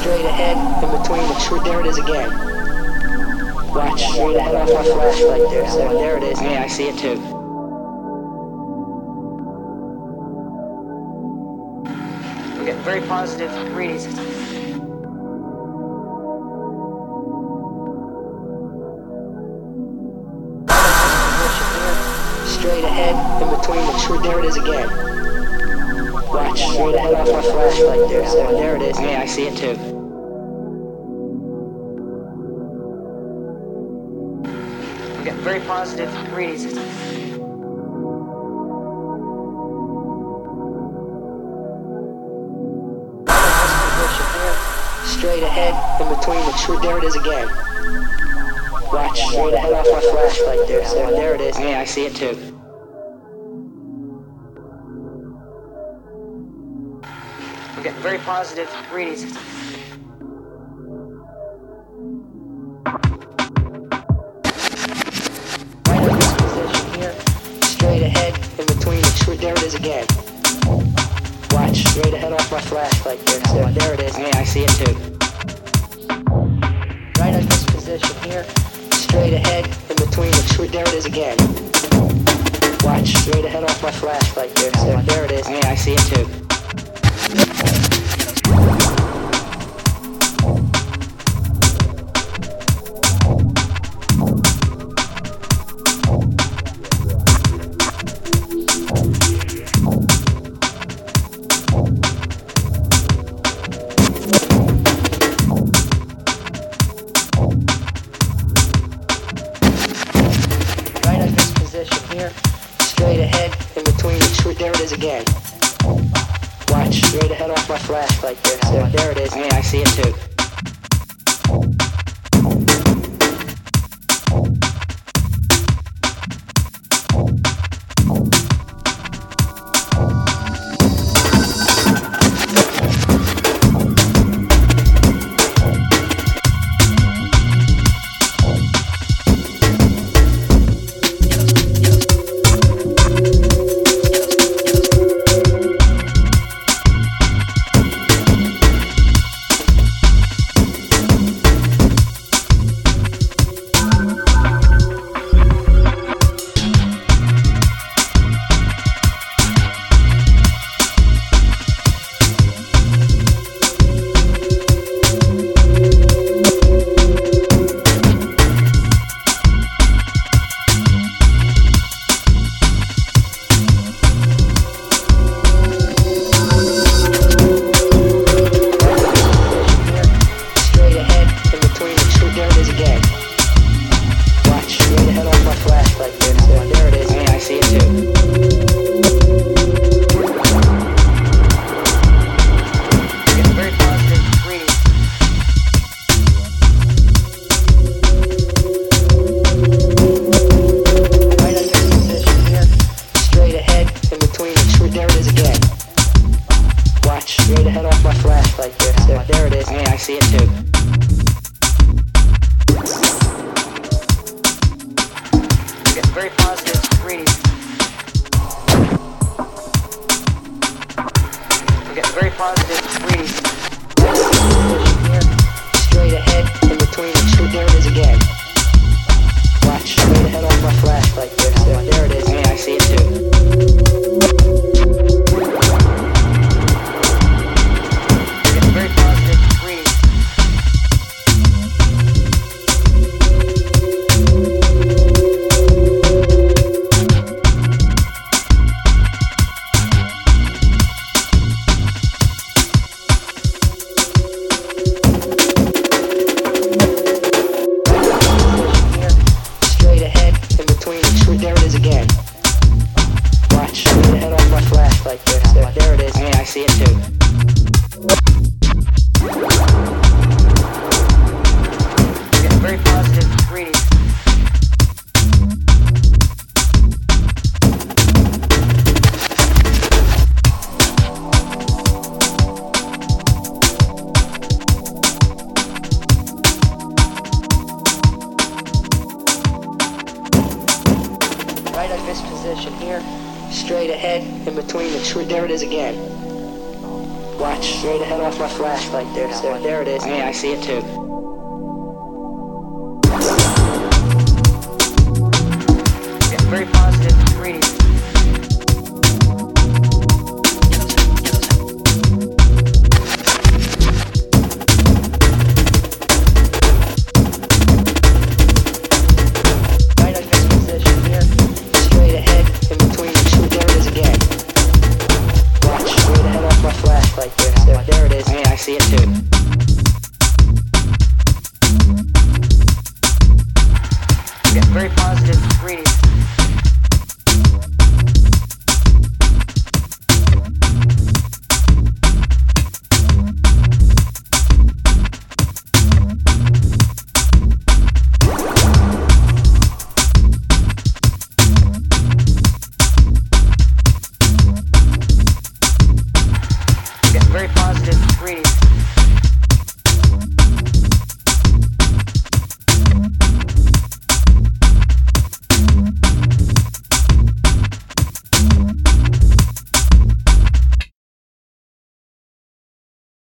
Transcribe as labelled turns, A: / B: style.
A: straight ahead, in between the tree. There it is again. Watch straight ahead off my flashlight there, so there it is.
B: Hey, I see it too. We're getting very positive readings.
A: Straight ahead, in between the tree. There it is again. Watch straight ahead off my flashlight there, so there it is.
B: Hey, I see it too. We're getting very positive readings.
A: Straight ahead, in between the tree. There it is again. Watch straight ahead off my flashlight there, so there it is.
B: Hey, I see it too. We're getting very positive readings.
A: Right in this position here. Straight ahead, in between the tree. There it is again. Watch straight ahead off my flashlight there, so there it is.
B: Hey, I see it too.
A: Right in this position here. Straight ahead, in between the tree. There it is again. Watch straight ahead off my flashlight there, so there it is.
B: Hey, I see it too.
A: Here, straight ahead, in between the tree. There it is again. Watch straight ahead off my flashlight there, so there it is.
B: Hey, I see it too. Hey, I see it too. Getting very positive readings. We're getting very positive readings.
A: Straight ahead, in between the tree. There it is again. Watch straight ahead off my flashlight there. So there it is.
B: Hey, I see it too. Position here, straight ahead, in between the tree. There it is again.
A: Watch, straight ahead off my flashlight there, sir. There it is.
B: Hey, I see it too. Getting very positive readings.
A: Right on this position here. Straight ahead in between the two. There it is again. Watch, straight ahead off my flashlight there, sir. There it is.
B: Hey, I see it too. Getting very positive readings. Getting very positive readings.